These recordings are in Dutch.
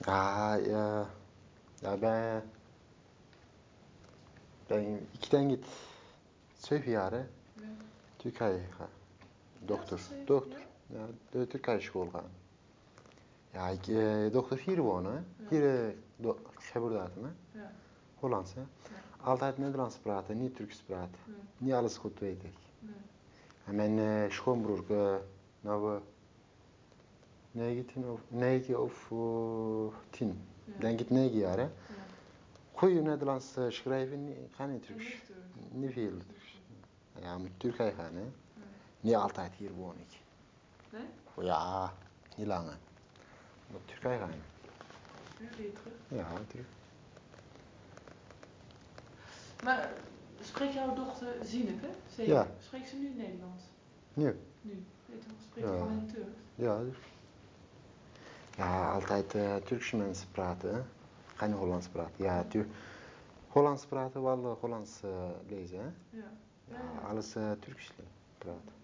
Ja, ik denk het 7 jaar, hè. Ja. Turkije gaan. Dokter. Ja, de Turkije school gaan. Ja, dochter hier wonen, hè. Hier, geboortedatum, hè. Ja. Hollands, hè. Ja. Altijd Nederlands praten, niet Turks praten. Nee. Niet alles goed weet ik. Nee. En mijn schoonbroer, nou 9 of 10. Ja. Denk het 9 jaar, hè. Ja. Goeie Nederlands schrijven, gaan niet En Turks. niet Turks. Niet veel Turks. Ja, moet Turkije gaan, hè. Ja. Niet altijd hier woon ik. Nee? Ja, niet lang. Moet Turkije gaan. Nu weer terug. Ja, terug. Maar spreekt jouw dochter Zineb, hè? Zeker. Ja. Spreekt ze nu Nederlands? Nu? Nu. Weet je wel, spreekt ze Ja. alleen Turks? Ja, dus. Ja, altijd Turkse mensen praten, hè. Geen Hollands praten. Ja, Hollands praten, wel Hollands lezen, hè. Ja. Ja, alles Turks praten.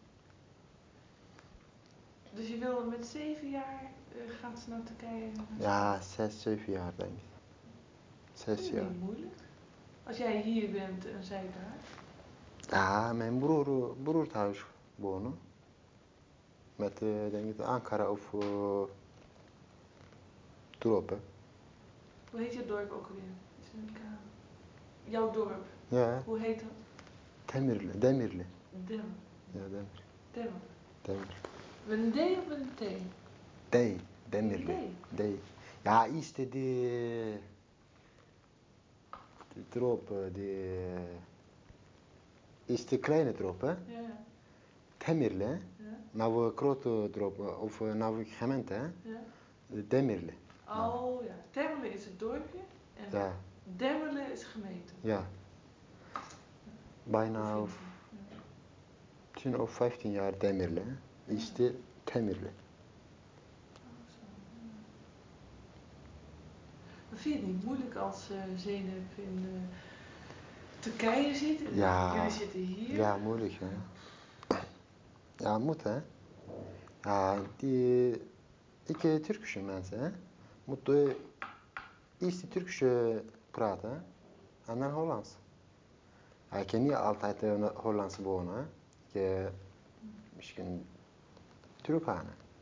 Dus je wilde met 7 jaar gaat ze naar Turkije? Ja, 6, 7 jaar denk ik. 6 Vind je jaar. niet moeilijk? Als jij hier bent en zij daar? Ja, mijn broer thuis wonen. Met, denk ik, Ankara of Turop, hè. Hoe heet je dorp ook alweer? Is er een K? Jouw dorp? Ja, Hoe heet dat? Demirli. Demmer. Ja, Demirli. Demmer. Demirli. Met een D of met een T? Demirli. Ja, is de trop, is de kleine trop, hè? Ja. Demirli, hè? Ja. Nou, grote trop, of nou gemeente, hè? Ja. Demirli. Oh ja. Temmerle is het dorpje en Ja. Demmerle is gemeente. Ja. Bijna Provincie. 10 of 15 jaar Demirli, hè? Is de Demirli. Oh, zo. Maar vind je het niet moeilijk als Zeynep in Turkije zit? En Ja. jullie zitten hier. Ja, moeilijk, hè? Ja, moet, hè? Ja, Turkse mensen, hè? Moeten eerst de Turkse praten, hè? En dan Hollands. Ja, ik kan niet altijd Hollands wonen, hè? Misschien terug gaan.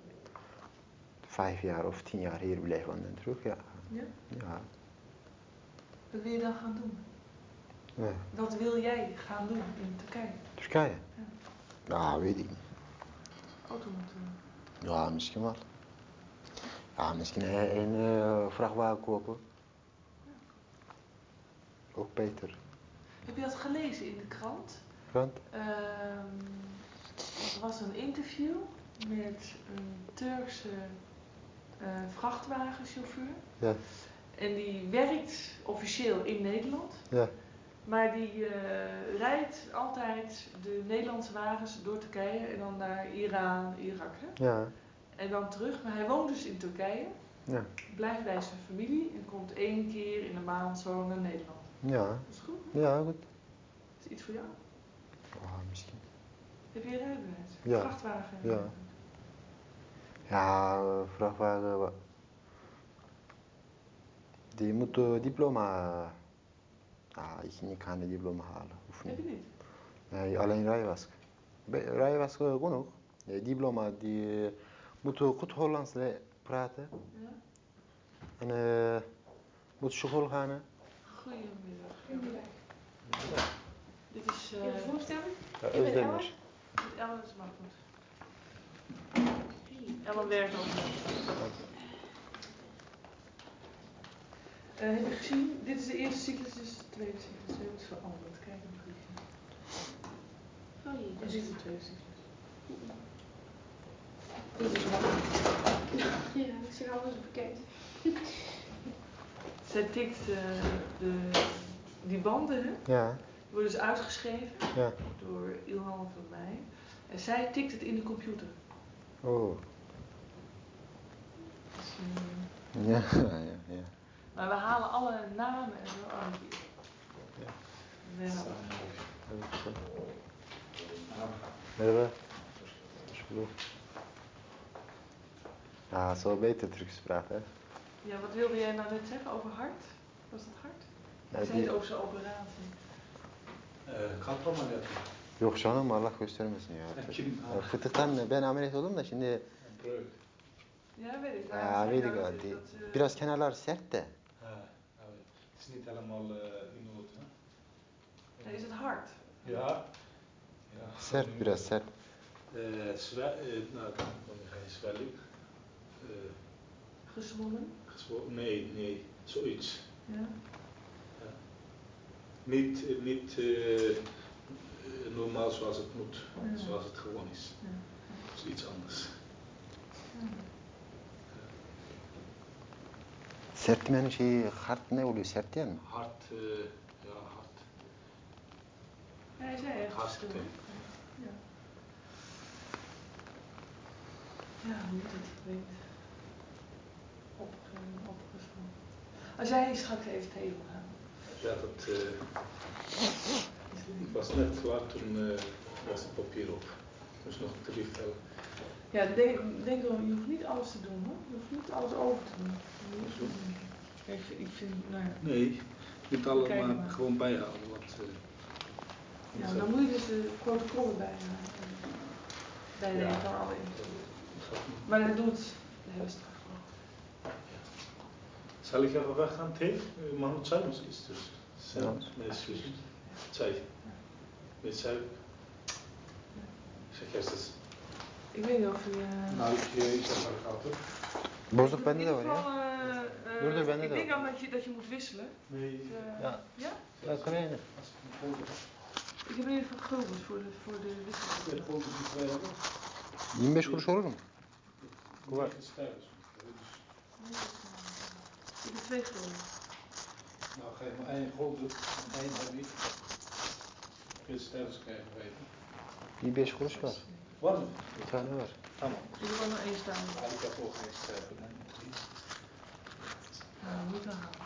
5 jaar of 10 jaar hier blijven en dan terug, ja. Ja? Ja. Wat wil je dan gaan doen? Ja. Wat wil jij gaan doen in Turkije? Turkije? Ja. Nou, weet ik niet. Automonteur. Ja, misschien wel. Ja, misschien een vrachtwagen kopen. Ja. Ook beter. Heb je dat gelezen in de krant? Krant? Er was een interview met een Turkse vrachtwagenchauffeur. Ja. En die werkt officieel in Nederland. Ja. Maar die rijdt altijd de Nederlandse wagens door Turkije en dan naar Iran, Irak. Hè? Ja. En dan terug. Maar hij woont dus in Turkije. Ja. Blijft bij zijn familie en komt 1 keer in de maand zo naar Nederland. Ja. Dat is goed? Ja, goed. Is het iets voor jou? Oh, misschien. Heb je een rijbewijs? Ja. Vrachtwagen? Ja. Ja, vrachtwagen. Die moet diploma. Ja, ik kan het diploma halen. Of Heb niet? je niet? Nee, alleen rijwas. Rijwas genoeg. Nee, diploma, die moet goed Hollands praten. Ja? En moet school gaan. Hè? Goedemiddag. Dit is... Kun je je voorstellen? Ja, Ik ben Ellen. Özdemir. Ellen is maar goed. Ellen werkt ook nog. Heb je gezien? Dit is de eerste cyclus, dit is de tweede cyclus. We hebben het veranderd. Kijk een briefje. Oh jee, En dus dit is de tweede cyclus. dit is wel. Ja, ik zeg alles bekend. Zij tikt die banden, hè? Ja. Die worden dus uitgeschreven Ja. door Ilhan van mij. En zij tikt het in de computer. Oh. Dus, Ja, ja. maar we halen alle namen en zo aan hier. Ja. Merhaba. Merhaba. Alsjeblieft. Ja, zo beter Turks praten, hè? Ja, wat wilde jij nou net zeggen over hart? Was dat hart? Ja, Je zei het over zijn operatie. Kalp ameliyatı. Yok canım Allah göstermesin ya. Kim? Fıtıktan ben ameliyat oldum da şimdi Breuk. Ja, weet ik. ja, weet ik wel. Biraz kenarlar sert de. Het is niet helemaal in orde. Nee, is het hard? Ja. Sert biraz sert. Nou, dan ga je zwelling. Gezwollen? Nee, zoiets. Ja. Ja. Niet normaal zoals het moet, zoals het gewoon is. Ja. Dat is iets anders. Sertmenin şeyi hard ne oluyor? Sert değil mi? Hard, ja, hard. Ja, hij zei echt Hard, verschil. hè. Ja. Ja, hoe moet het? Ik weet niet. Opgezwollen. Als jij straks even thee wil gaan. Ja, dat. Ik was net klaar toen was het papier op. Dus nog 3 vellen. Ja, denk erom, je hoeft niet alles te doen hoor. Je hoeft niet alles over te doen. Ik vind, nou ja. Nee, je moet allemaal gewoon bijhouden. Want, ja, dan moet je dus de protocollen bijhouden. Bijnemen van alle info. Maar dat doet de hele straks wel. Zal ik even weggaan, thee? Mahmoud zei ons iets dus. Ja. Zij. Met suiker. Zeg eerst eens. Ik weet niet of je... Nou, ik zeg maar gaat hoor. Bozuk bende de var ya. Dur bende ik de denk var. al dat je moet wisselen. Nee. Ja. Ja? Ja, kan je? Ik heb in ieder geval guldens voor de wissel. Ja, gewoon die 2 hebben. 25 kuruş olur mu? Hoe werkt het stijl? Ik heb 2 gulden. Nou, geef me 1 gulden en 1 heb ik. Kun je stijls krijgen weten. 25 kuruş var. Wat? Bir tane var. Tamam. Ik heb er nog 1 staan. Maar ik heb ook geen stijl. Nou, dat moet wel halen.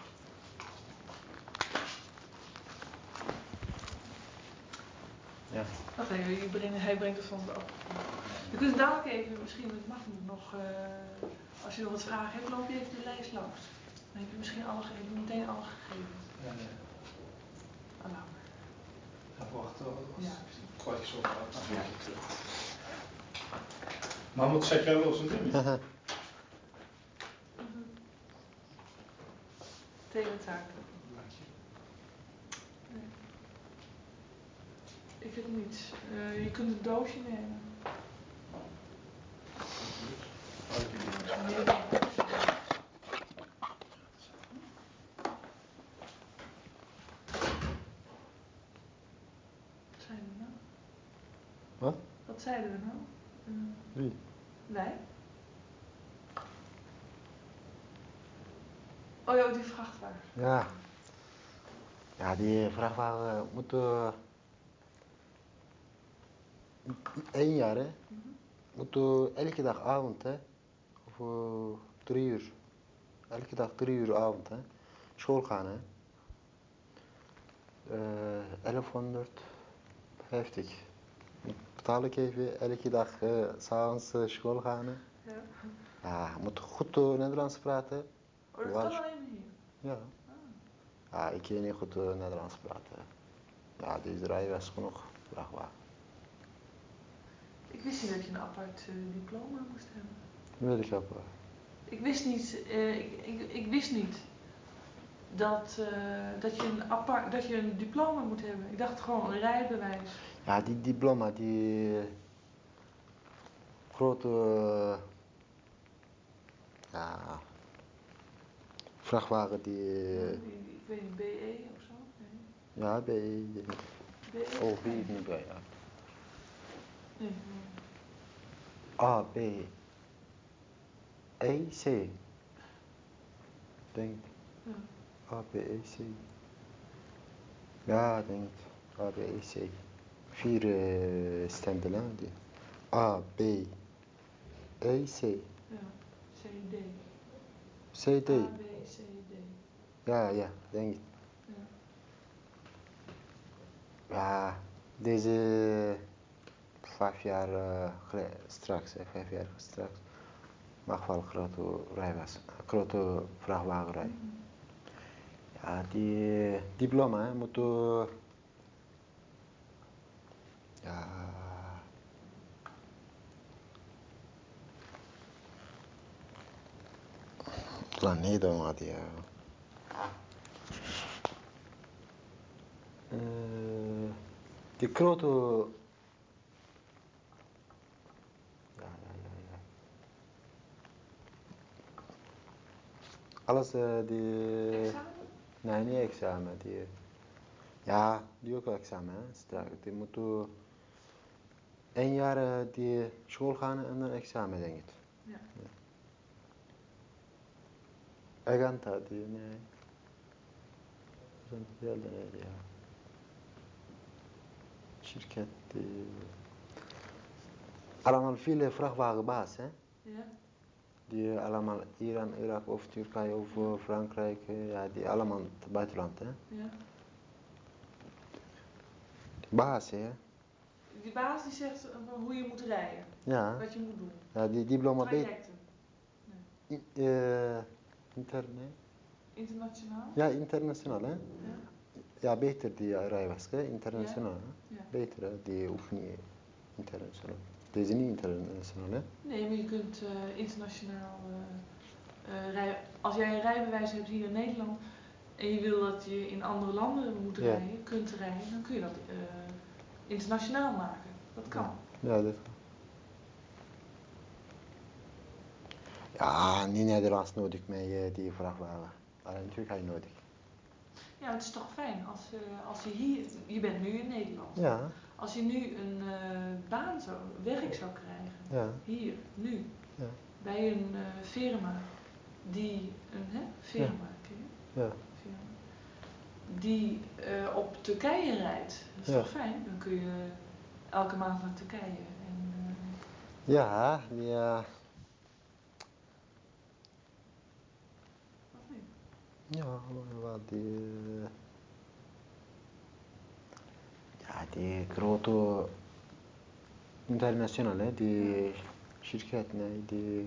Ja. Oké, hij brengt het van de af. Je kunt dadelijk even, misschien met Mahmoud nog, als je nog wat vragen hebt, loop je even de lijst langs. Dan heb je misschien meteen alle gegevens. Ja. Hallo. Even wachten. Ja. Kwartje zo gaat, dan ga ik terug. Mahmoud, zeg jij wel zo'n ding? Thee met suiker. Nee. Ik heb niets. Je kunt een doosje nemen. Wat? Wat zeiden we nou? Wie? Wij? Oh ja, die vrachtwagen. Ja. Ja, die vrachtwagen moet 1 jaar hè. Moet elke dag avond hè. Of 3 uur. Elke dag 3 uur avond hè. School gaan hè. 1150. Betaal ik even elke dag s'avonds school gaan hè. Ja. Ja, moet goed Nederlands praten. Oh, dat kan alleen hier? Ja. Ja, ik kan niet goed Nederlands praten. Ja, deze rijbewijs is genoeg. Vrachtwagen. Ik wist niet dat je een apart diploma moest hebben. Weet ik ook wel. Ik wist niet, ik wist niet dat je een diploma moet hebben. Ik dacht gewoon een rijbewijs. Ja, die diploma, die grote ja, vrachtwagen die... Ik weet niet, BE of zo? Nee. Ja, BE. BE? Oh, wie is niet bij, ja. Nee. A, B, E, C. Denk. Ja. A, B, E, C. Ja, denk ik. A, B, E, C. 4 stempelen die. A, B, E, C. Ja. CD. CD. A, B, C, D. Ja, denk ik. Ja. Ja, deze 5 jaar straks, 5 jaar straks. mag wel grote rijbewijs, grote vrachtwagenrij. Ja, die diploma hè, moet ja, plan Nederland ja. Die grote alles die Examen? nee niet examen die ja die ook examen hè straks die moet 1 jaar die school gaan en een examen denk ik. Ja. Aganta die nee. Zijn gelden nee ja. Şirket die allemaal viele vrachtwagenbaas hè. Ja. Die allemaal Iran, Irak of Turkije of Frankrijk, ja, die allemaal het buitenland, hè? Ja. Baas, hè? Die baas die zegt hoe je moet rijden. Ja. Wat je moet doen. Ja, die diploma Trajecten. interne. Internationaal? Ja, internationaal, hè? Ja. Ja, beter die rijbewijs, hè? Internationaal, hè? Ja. Beter, hè? Die hoeft niet internationaal. Deze is niet internationaal, hè? Nee, maar je kunt internationaal rijden. Als jij een rijbewijs hebt hier in Nederland en je wil dat je in andere landen moet rijden, kunt rijden, dan kun je dat internationaal maken. Dat kan. Ja, dat kan. Ja, niet Nederlands nodig met die vrachtwagen. Alleen Turkije nodig. Ja, het is toch fijn als je hier, je bent nu in Nederland. Ja. Als je nu een baan zou, werk zou krijgen, Ja. hier, nu, Ja. bij een firma die, firma, ken je? Ja. Firma, die op Turkije rijdt, dat is toch fijn? Dan kun je elke maand naar Turkije. En, ja, die... Wat niet? Ja, wat die... Ja, die grote internationale, hè, die şirket, nee, die...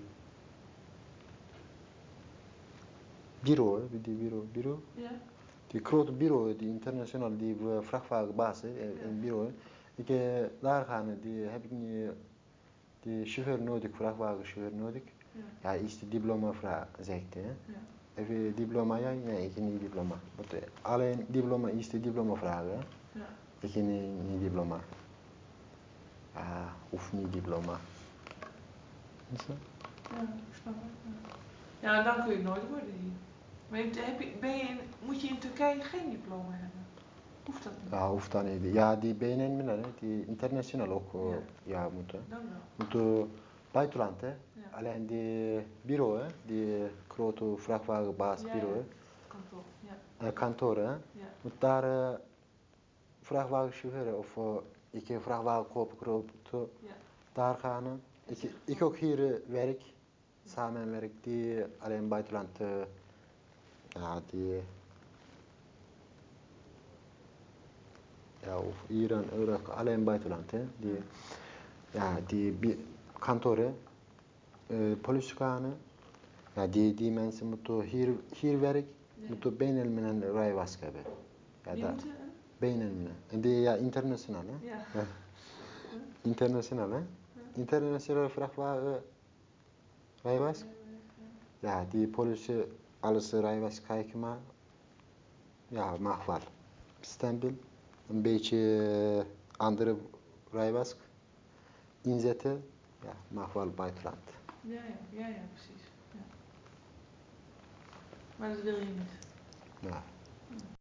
Bureau, hè, die bureau. Ja. Die grote bureau, die internationaal, die vrachtwagenbaas, hè, een bureau. Ik, daar gaan, die heb ik niet... Die chauffeur nodig, vrachtwagenchauffeur nodig. Ja, is de diploma vraag, zegt hij. Ja. Heb je diploma? Ja, nee, ik heb niet diploma. Maar alleen diploma is de diploma vragen. Ja. Ik heb niet diploma. Ja, hoeft niet diploma. Is dat? Ja, ik snap het. Ja. Ja, dan kun je het nooit worden hier. Maar moet je in Turkije geen diploma hebben? Hoeft dat niet? Ja, hoeft dat niet. Ja, die BNN, die internationaal ook ja, moeten. Dan wel. Moeten buitenland, hè. Ja. Alleen die bureau, hè, die grote vrachtwagenbaasbureau, Ja. Kantoor, ja. Kantoor, hè. Ja. Moet daar vrachtwagenchauffeur of ik een vrachtwagen kopen, Ja. daar gaan. Ik ook hier werk, samenwerk, die alleen buitenland, ja, die, ja, of Iran, Irak, alleen buitenland, hè. Die, ja, die kantoren, politie gaan, ja, die mensen moeten hier werk, moeten bijna een rijbewijs hebben. Ja, Die moeten bijna en die, ja, internationaal, hè. Ja. Internationaal, hè. Internationale vrachtwagen rijbewijs. Ja, die politie, alles rijbewijs kijken maar. Ja, mag wel. Stempel, een beetje andere rijbewijs inzetten. Ja, mag wel buitenland. Ja, precies. Ja. Maar dat wil je niet. Ja.